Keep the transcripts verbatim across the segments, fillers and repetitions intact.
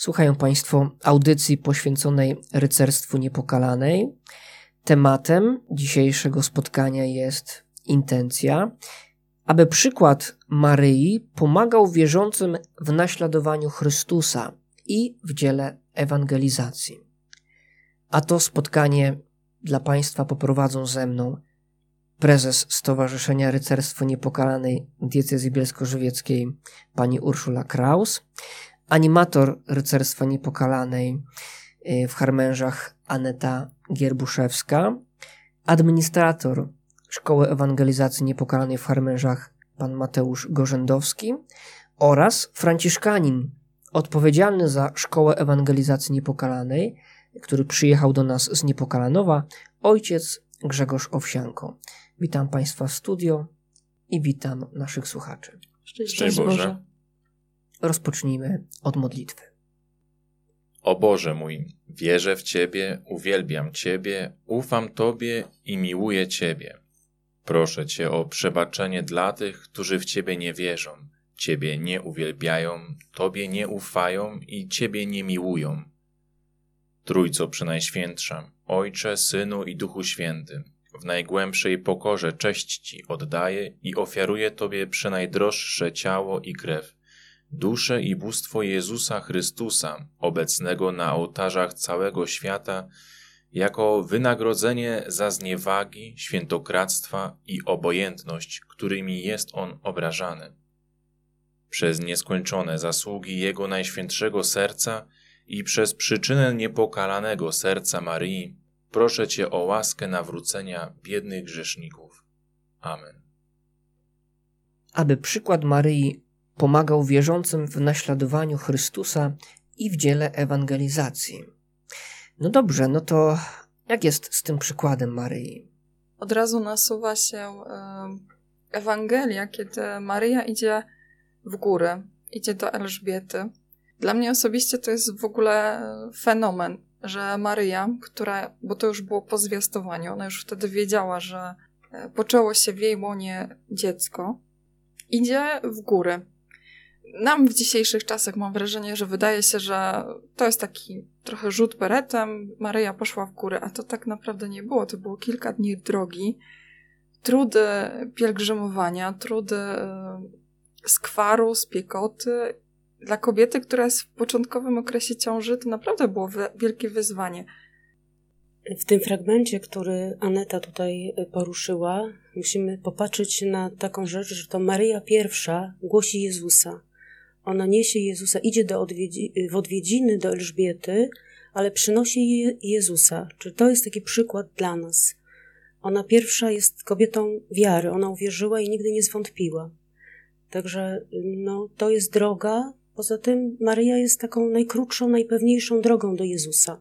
Słuchają Państwo audycji poświęconej rycerstwu Niepokalanej. Tematem dzisiejszego spotkania jest intencja, aby przykład Maryi pomagał wierzącym w naśladowaniu Chrystusa i w dziele ewangelizacji. A to spotkanie dla Państwa poprowadzą ze mną prezes Stowarzyszenia Rycerstwo Niepokalanej Diecezji Bielsko-Żywieckiej pani Urszula Kraus, animator Rycerstwa Niepokalanej w Harmężach Aneta Gierbuszewska, administrator Szkoły Ewangelizacji Niepokalanej w Harmężach pan Mateusz Gorzędowski oraz franciszkanin odpowiedzialny za Szkołę Ewangelizacji Niepokalanej, który przyjechał do nas z Niepokalanowa, ojciec Grzegorz Owsianko. Witam Państwa w studio i witam naszych słuchaczy. Szczęść, Szczęść Boże. Boże. Rozpocznijmy od modlitwy. O Boże mój, wierzę w Ciebie, uwielbiam Ciebie, ufam Tobie i miłuję Ciebie. Proszę Cię o przebaczenie dla tych, którzy w Ciebie nie wierzą, Ciebie nie uwielbiają, Tobie nie ufają i Ciebie nie miłują. Trójco Przenajświętsza, Ojcze, Synu i Duchu Świętym, w najgłębszej pokorze cześć Ci oddaję i ofiaruję Tobie przenajdroższe ciało i krew, duszę i bóstwo Jezusa Chrystusa, obecnego na ołtarzach całego świata, jako wynagrodzenie za zniewagi, świętokradztwa i obojętność, którymi jest On obrażany. Przez nieskończone zasługi Jego Najświętszego Serca i przez przyczynę niepokalanego serca Maryi, proszę Cię o łaskę nawrócenia biednych grzeszników. Amen. Aby przykład Maryi pomagał wierzącym w naśladowaniu Chrystusa i w dziele ewangelizacji. No dobrze, no to jak jest z tym przykładem Maryi? Od razu nasuwa się Ewangelia, kiedy Maryja idzie w górę, idzie do Elżbiety. Dla mnie osobiście to jest w ogóle fenomen, że Maryja, która, bo to już było po zwiastowaniu, ona już wtedy wiedziała, że poczęło się w jej łonie dziecko, idzie w górę. Nam w dzisiejszych czasach mam wrażenie, że wydaje się, że to jest taki trochę rzut beretem, Maryja poszła w górę, a to tak naprawdę nie było. To było kilka dni drogi, trudy pielgrzymowania, trudy skwaru, spiekoty. Dla kobiety, która jest w początkowym okresie ciąży, to naprawdę było wielkie wyzwanie. W tym fragmencie, który Aneta tutaj poruszyła, musimy popatrzeć na taką rzecz, że to Maryja pierwsza głosi Jezusa. Ona niesie Jezusa, idzie do odwiedzi- w odwiedziny do Elżbiety, ale przynosi Je- Jezusa. Czy to jest taki przykład dla nas? Ona pierwsza jest kobietą wiary, ona uwierzyła i nigdy nie zwątpiła. Także no, to jest droga. Poza tym Maryja jest taką najkrótszą, najpewniejszą drogą do Jezusa.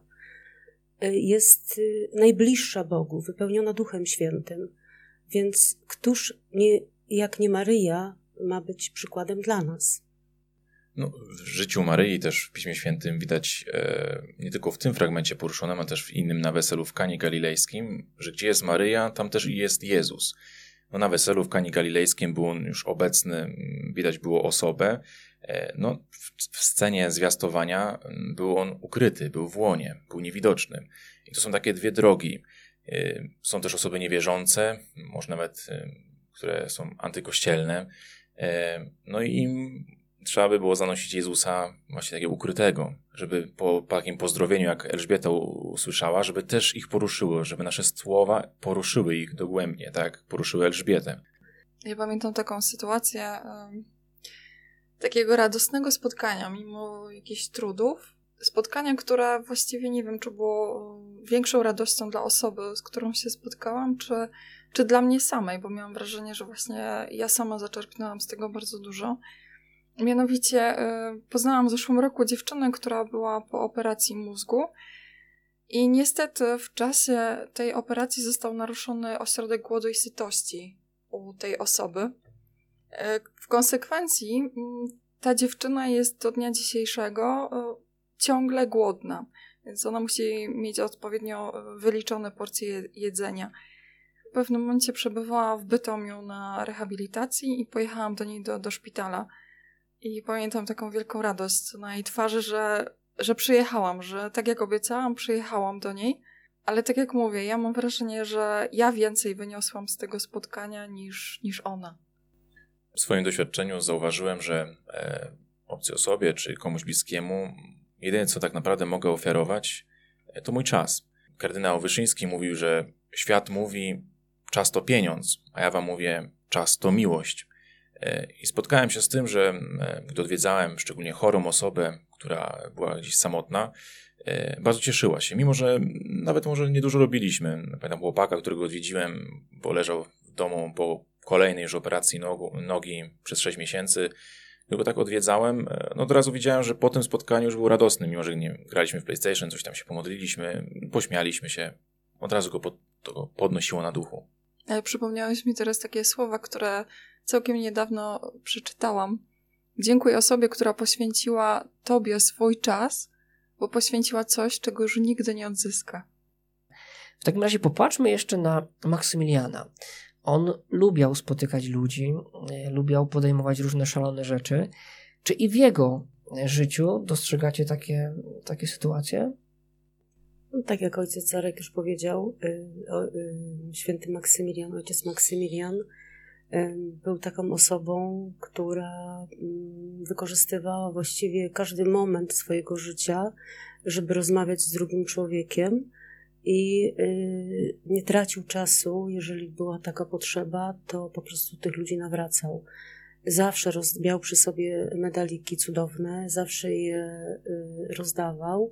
Jest najbliższa Bogu, wypełniona Duchem Świętym. Więc któż nie, jak nie Maryja ma być przykładem dla nas? No, w życiu Maryi też w Piśmie Świętym widać e, nie tylko w tym fragmencie poruszonym, a też w innym na weselu w Kanie Galilejskim, że gdzie jest Maryja, tam też i jest Jezus. No, na weselu w Kanie Galilejskim był on już obecny, widać było osobę. E, no, w, w scenie zwiastowania był on ukryty, był w łonie, był niewidoczny. I to są takie dwie drogi. E, są też osoby niewierzące, może nawet, e, które są antykościelne. E, no i im trzeba by było zanosić Jezusa właśnie takiego ukrytego, żeby po, po takim pozdrowieniu, jak Elżbieta usłyszała, żeby też ich poruszyło, żeby nasze słowa poruszyły ich dogłębnie, tak? Poruszyły Elżbietę. Ja pamiętam taką sytuację um, takiego radosnego spotkania, mimo jakichś trudów. Spotkania, które właściwie nie wiem, czy było większą radością dla osoby, z którą się spotkałam, czy, czy dla mnie samej, bo miałam wrażenie, że właśnie ja sama zaczerpnęłam z tego bardzo dużo. Mianowicie y, poznałam w zeszłym roku dziewczynę, która była po operacji mózgu i niestety w czasie tej operacji został naruszony ośrodek głodu i sytości u tej osoby. Y, w konsekwencji y, ta dziewczyna jest do dnia dzisiejszego y, ciągle głodna, więc ona musi mieć odpowiednio wyliczone porcje jedzenia. W pewnym momencie przebywała w Bytomiu na rehabilitacji i pojechałam do niej do, do szpitala. I pamiętam taką wielką radość na jej twarzy, że że przyjechałam, że tak jak obiecałam, przyjechałam do niej, ale tak jak mówię, ja mam wrażenie, że ja więcej wyniosłam z tego spotkania niż, niż ona. W swoim doświadczeniu zauważyłem, że e, obcej osobie czy komuś bliskiemu jedyne, co tak naprawdę mogę ofiarować, e, to mój czas. Kardynał Wyszyński mówił, że świat mówi, czas to pieniądz, a ja wam mówię, czas to miłość. E, I spotkałem się z tym, że e, gdy odwiedzałem szczególnie chorą osobę, która była gdzieś samotna, e, bardzo cieszyła się, mimo że nawet może niedużo robiliśmy. Pamiętam chłopaka, którego odwiedziłem, bo leżał w domu po kolejnej już operacji nogu, nogi przez sześć miesięcy. Gdy go tak odwiedzałem, no od razu widziałem, że po tym spotkaniu już był radosny, mimo że nie graliśmy w PlayStation, coś tam się pomodliliśmy, pośmialiśmy się. Od razu go pod, to podnosiło na duchu. Ale przypomniałeś mi teraz takie słowa, które całkiem niedawno przeczytałam. Dziękuję osobie, która poświęciła tobie swój czas, bo poświęciła coś, czego już nigdy nie odzyska. W takim razie popatrzmy jeszcze na Maksymiliana. On lubiał spotykać ludzi, lubiał podejmować różne szalone rzeczy. Czy i w jego życiu dostrzegacie takie, takie sytuacje? No, tak jak ojciec Zarek już powiedział, y, y, święty Maksymilian, ojciec Maksymilian y, był taką osobą, która y, wykorzystywała właściwie każdy moment swojego życia, żeby rozmawiać z drugim człowiekiem. I y, nie tracił czasu, jeżeli była taka potrzeba, to po prostu tych ludzi nawracał. Zawsze roz, miał przy sobie medaliki cudowne, zawsze je y, rozdawał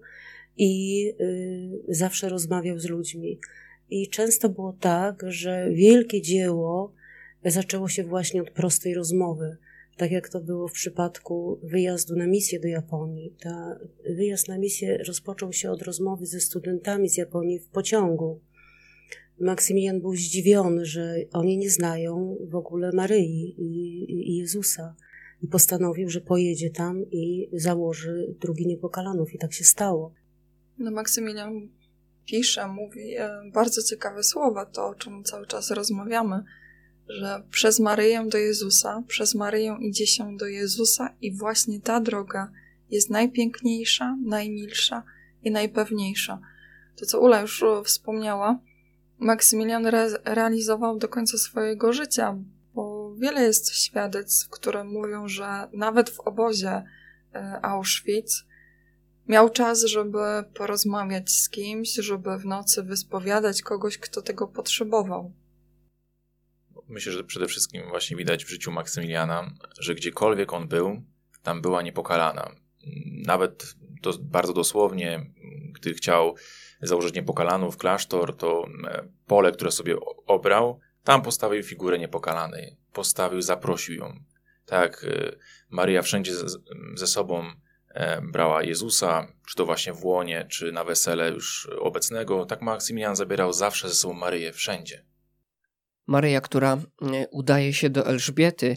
i y, zawsze rozmawiał z ludźmi. I często było tak, że wielkie dzieło zaczęło się właśnie od prostej rozmowy. Tak jak to było w przypadku wyjazdu na misję do Japonii. Ta wyjazd na misję rozpoczął się od rozmowy ze studentami z Japonii w pociągu. Maksymilian był zdziwiony, że oni nie znają w ogóle Maryi i, i Jezusa. I postanowił, że pojedzie tam i założy drugi Niepokalanów. I tak się stało. No Maksymilian pisze, mówi e, bardzo ciekawe słowa, to o czym cały czas rozmawiamy, że przez Maryję do Jezusa, przez Maryję idzie się do Jezusa i właśnie ta droga jest najpiękniejsza, najmilsza i najpewniejsza. To, co Ula już wspomniała, Maksymilian re- realizował do końca swojego życia, bo wiele jest świadectw, które mówią, że nawet w obozie Auschwitz miał czas, żeby porozmawiać z kimś, żeby w nocy wyspowiadać kogoś, kto tego potrzebował. Myślę, że przede wszystkim właśnie widać w życiu Maksymiliana, że gdziekolwiek on był, tam była Niepokalana. Nawet to bardzo dosłownie, gdy chciał założyć Niepokalanów klasztor, to pole, które sobie obrał, tam postawił figurę Niepokalanej. Postawił, zaprosił ją. Tak, Maryja wszędzie ze sobą brała Jezusa, czy to właśnie w łonie, czy na wesele już obecnego. Tak Maksymilian zabierał zawsze ze sobą Maryję wszędzie. Maryja, która udaje się do Elżbiety,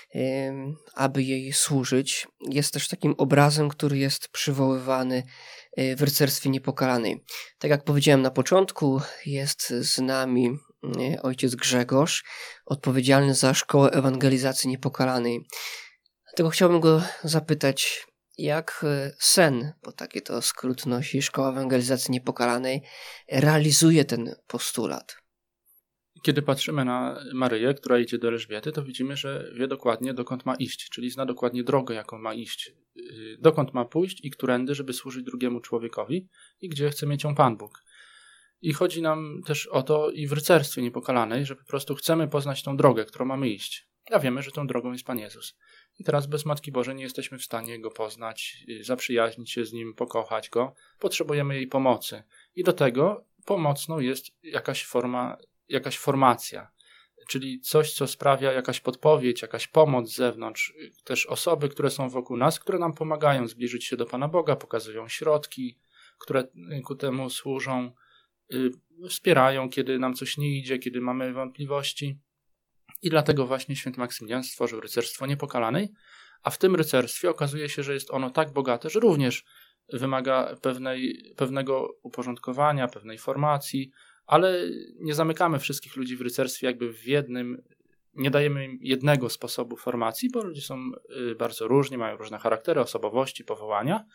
aby jej służyć, jest też takim obrazem, który jest przywoływany w rycerstwie Niepokalanej. Tak jak powiedziałem na początku, jest z nami ojciec Grzegorz, odpowiedzialny za Szkołę Ewangelizacji Niepokalanej. Dlatego chciałbym go zapytać, jak SEN, bo taki to skrót nosi, Szkoła Ewangelizacji Niepokalanej, realizuje ten postulat. Kiedy patrzymy na Maryję, która idzie do Elżbiety, to widzimy, że wie dokładnie, dokąd ma iść, czyli zna dokładnie drogę, jaką ma iść, dokąd ma pójść i którędy, żeby służyć drugiemu człowiekowi i gdzie chce mieć ją Pan Bóg. I chodzi nam też o to i w rycerstwie Niepokalanej, że po prostu chcemy poznać tą drogę, którą mamy iść. A wiemy, że tą drogą jest Pan Jezus. I teraz bez Matki Bożej nie jesteśmy w stanie Go poznać, zaprzyjaźnić się z Nim, pokochać Go. Potrzebujemy jej pomocy. I do tego pomocną jest jakaś forma jakaś formacja, czyli coś, co sprawia jakaś podpowiedź, jakaś pomoc z zewnątrz, też osoby, które są wokół nas, które nam pomagają zbliżyć się do Pana Boga, pokazują środki, które ku temu służą, wspierają, kiedy nam coś nie idzie, kiedy mamy wątpliwości. I dlatego właśnie święty Maksymilian stworzył rycerstwo Niepokalanej, a w tym rycerstwie okazuje się, że jest ono tak bogate, że również wymaga pewnej, pewnego uporządkowania, pewnej formacji, ale nie zamykamy wszystkich ludzi w rycerstwie jakby w jednym, nie dajemy im jednego sposobu formacji, bo ludzie są bardzo różni, mają różne charaktery, osobowości, powołania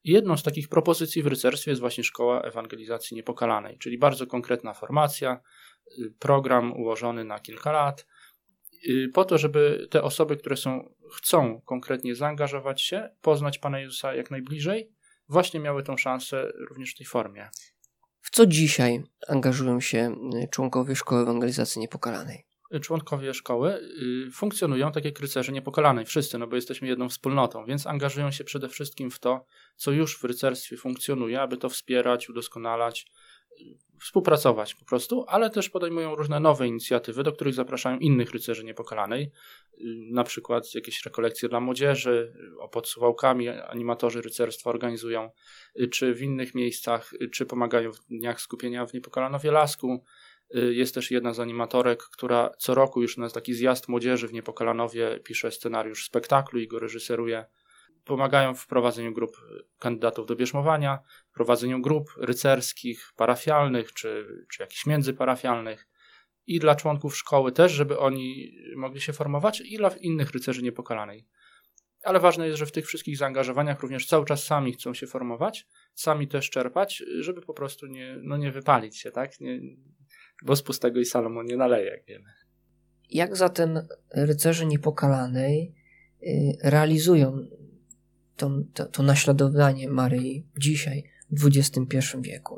I jedną z takich propozycji w rycerstwie jest właśnie Szkoła Ewangelizacji Niepokalanej, czyli bardzo konkretna formacja, program ułożony na kilka lat, po to, żeby te osoby, które są, chcą konkretnie zaangażować się, poznać Pana Jezusa jak najbliżej, właśnie miały tą szansę również w tej formie. W co dzisiaj angażują się członkowie Szkoły Ewangelizacji Niepokalanej? Członkowie szkoły funkcjonują tak jak rycerze niepokalanej, wszyscy, no bo jesteśmy jedną wspólnotą, więc angażują się przede wszystkim w to, co już w rycerstwie funkcjonuje, aby to wspierać, udoskonalać, współpracować po prostu, ale też podejmują różne nowe inicjatywy, do których zapraszają innych rycerzy niepokalanej, na przykład jakieś rekolekcje dla młodzieży, pod Suwałkami animatorzy rycerstwa organizują, czy w innych miejscach, czy pomagają w Dniach Skupienia w Niepokalanowie Lasku. Jest też jedna z animatorek, która co roku już na taki zjazd młodzieży w Niepokalanowie pisze scenariusz spektaklu i go reżyseruje. Pomagają w prowadzeniu grup kandydatów do bierzmowania, w prowadzeniu grup rycerskich, parafialnych czy, czy jakichś międzyparafialnych i dla członków szkoły też, żeby oni mogli się formować, i dla innych rycerzy niepokalanej. Ale ważne jest, że w tych wszystkich zaangażowaniach również cały czas sami chcą się formować, sami też czerpać, żeby po prostu nie, no nie wypalić się, tak? Nie, bo z pustego i Salomon nie naleje, jak wiemy. Jak zatem rycerze niepokalanej realizują to, to, to naśladowanie Maryi dzisiaj, w dwudziestym pierwszym wieku?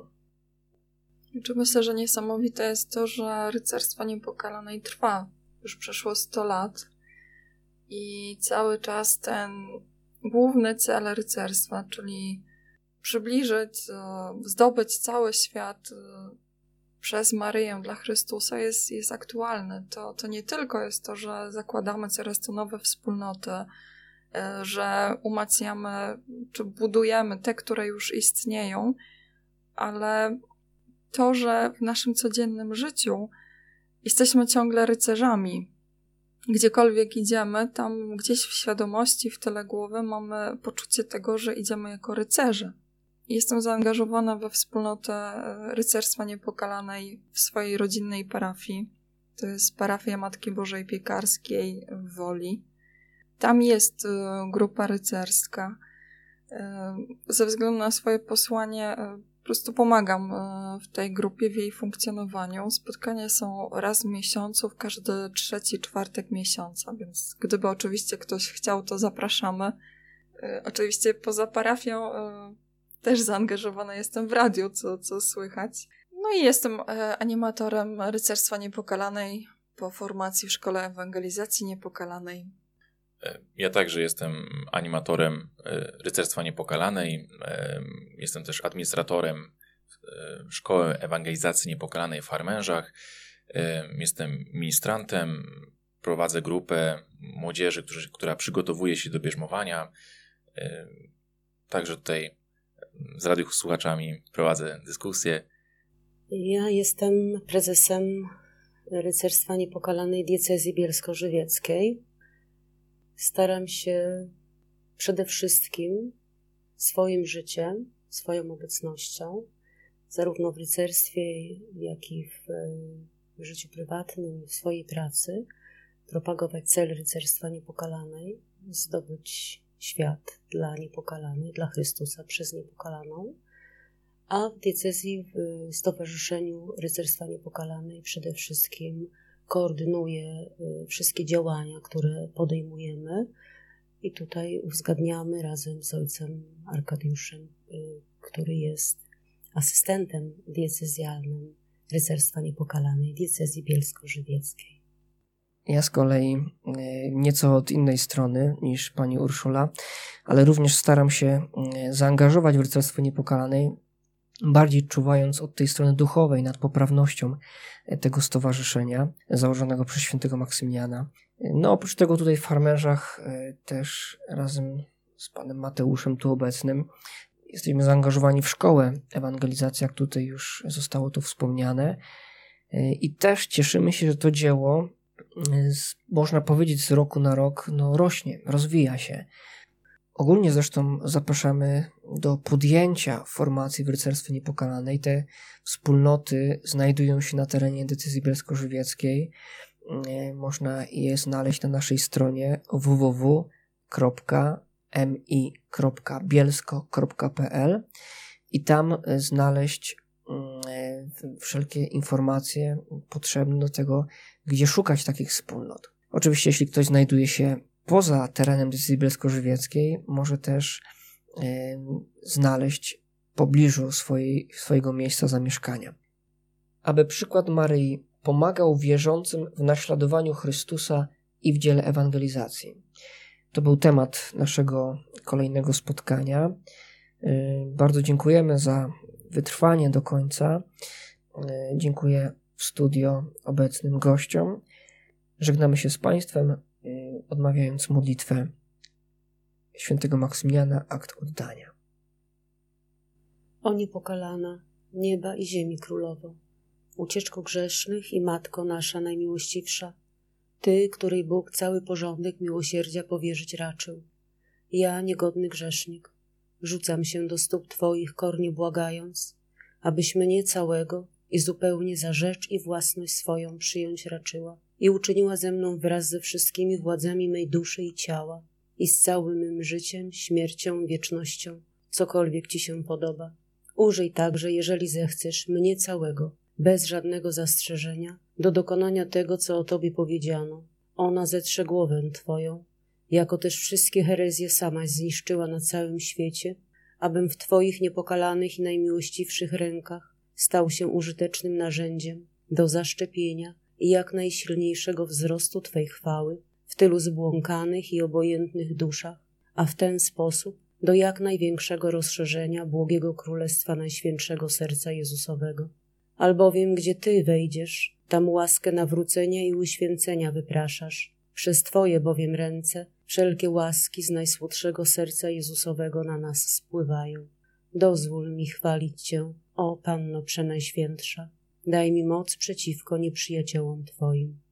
Czy myślę, że niesamowite jest to, że rycerstwo niepokalanej trwa. Już przeszło sto lat i cały czas ten główny cel rycerstwa, czyli przybliżyć, zdobyć cały świat przez Maryję dla Chrystusa, jest, jest aktualny. To, to nie tylko jest to, że zakładamy coraz to nowe wspólnoty, że umacniamy czy budujemy te, które już istnieją, ale to, że w naszym codziennym życiu jesteśmy ciągle rycerzami. Gdziekolwiek idziemy, tam gdzieś w świadomości, w tyle głowy mamy poczucie tego, że idziemy jako rycerze. Jestem zaangażowana we wspólnotę rycerstwa niepokalanej w swojej rodzinnej parafii. To jest parafia Matki Bożej Piekarskiej w Woli. Tam jest grupa rycerska. Ze względu na swoje posłanie po prostu pomagam w tej grupie, w jej funkcjonowaniu. Spotkania są raz w miesiącu, w każdy trzeci czwartek miesiąca, więc gdyby oczywiście ktoś chciał, to zapraszamy. Oczywiście poza parafią też zaangażowana jestem w radiu, co, co słychać. No i jestem animatorem rycerstwa niepokalanej po formacji w Szkole Ewangelizacji Niepokalanej. Ja także jestem animatorem rycerstwa niepokalanej. Jestem też administratorem Szkoły Ewangelizacji Niepokalanej w Harmężach. Jestem ministrantem. Prowadzę grupę młodzieży, którzy, która przygotowuje się do bierzmowania. Także tutaj z radiosłuchaczami prowadzę dyskusję. Ja jestem prezesem Rycerstwa Niepokalanej Diecezji Bielsko-Żywieckiej. Staram się przede wszystkim swoim życiem, swoją obecnością, zarówno w rycerstwie, jak i w, w życiu prywatnym, w swojej pracy, propagować cel Rycerstwa Niepokalanej, zdobyć świat dla niepokalanej, dla Chrystusa przez niepokalaną, a w diecezji, w Stowarzyszeniu Rycerstwa Niepokalanej przede wszystkim koordynuję wszystkie działania, które podejmujemy i tutaj uzgadniamy razem z ojcem Arkadiuszem, który jest asystentem diecezjalnym Rycerstwa Niepokalanej diecezji bielsko-żywieckiej. Ja z kolei nieco od innej strony niż pani Urszula, ale również staram się zaangażować w Rycerstwo Niepokalanej, bardziej czuwając od tej strony duchowej nad poprawnością tego stowarzyszenia założonego przez świętego Maksymiliana. No oprócz tego tutaj w Harmężach też razem z panem Mateuszem tu obecnym jesteśmy zaangażowani w szkołę ewangelizacji, jak tutaj już zostało to wspomniane, i też cieszymy się, że to dzieło z, można powiedzieć z roku na rok no, rośnie, rozwija się. Ogólnie zresztą zapraszamy do podjęcia formacji w Rycerstwie Niepokalanej. Te wspólnoty znajdują się na terenie diecezji bielsko-żywieckiej. Można je znaleźć na naszej stronie w w w kropka m i kropka bielsko kropka p l i tam znaleźć wszelkie informacje potrzebne do tego, gdzie szukać takich wspólnot. Oczywiście, jeśli ktoś znajduje się poza terenem diecezji bielsko-żywieckiej, może też y, znaleźć w pobliżu swojej, swojego miejsca zamieszkania. Aby przykład Maryi pomagał wierzącym w naśladowaniu Chrystusa i w dziele ewangelizacji. To był temat naszego kolejnego spotkania. Y, bardzo dziękujemy za wytrwanie do końca. Dziękuję w studio obecnym gościom. Żegnamy się z Państwem, odmawiając modlitwę świętego Maksymiliana, akt oddania. O niepokalana, nieba i ziemi królowo, ucieczko grzesznych i matko nasza najmiłościwsza, Ty, której Bóg cały porządek miłosierdzia powierzyć raczył. Ja, niegodny grzesznik, rzucam się do stóp Twoich, kornie błagając, abyś mnie całego i zupełnie za rzecz i własność swoją przyjąć raczyła i uczyniła ze mną wraz ze wszystkimi władzami mej duszy i ciała i z całym mym życiem, śmiercią, wiecznością, cokolwiek Ci się podoba. Użyj także, jeżeli zechcesz, mnie całego, bez żadnego zastrzeżenia, do dokonania tego, co o Tobie powiedziano. Ona zetrze głowę Twoją, jako też wszystkie herezje samaś zniszczyła na całym świecie, abym w Twoich niepokalanych i najmiłościwszych rękach stał się użytecznym narzędziem do zaszczepienia i jak najsilniejszego wzrostu Twej chwały w tylu zbłąkanych i obojętnych duszach, a w ten sposób do jak największego rozszerzenia błogiego Królestwa Najświętszego Serca Jezusowego. Albowiem gdzie Ty wejdziesz, tam łaskę nawrócenia i uświęcenia wypraszasz. Przez Twoje bowiem ręce wszelkie łaski z najsłodszego serca Jezusowego na nas spływają. Dozwól mi chwalić Cię, o Panno Przenajświętsza. Daj mi moc przeciwko nieprzyjaciołom Twoim.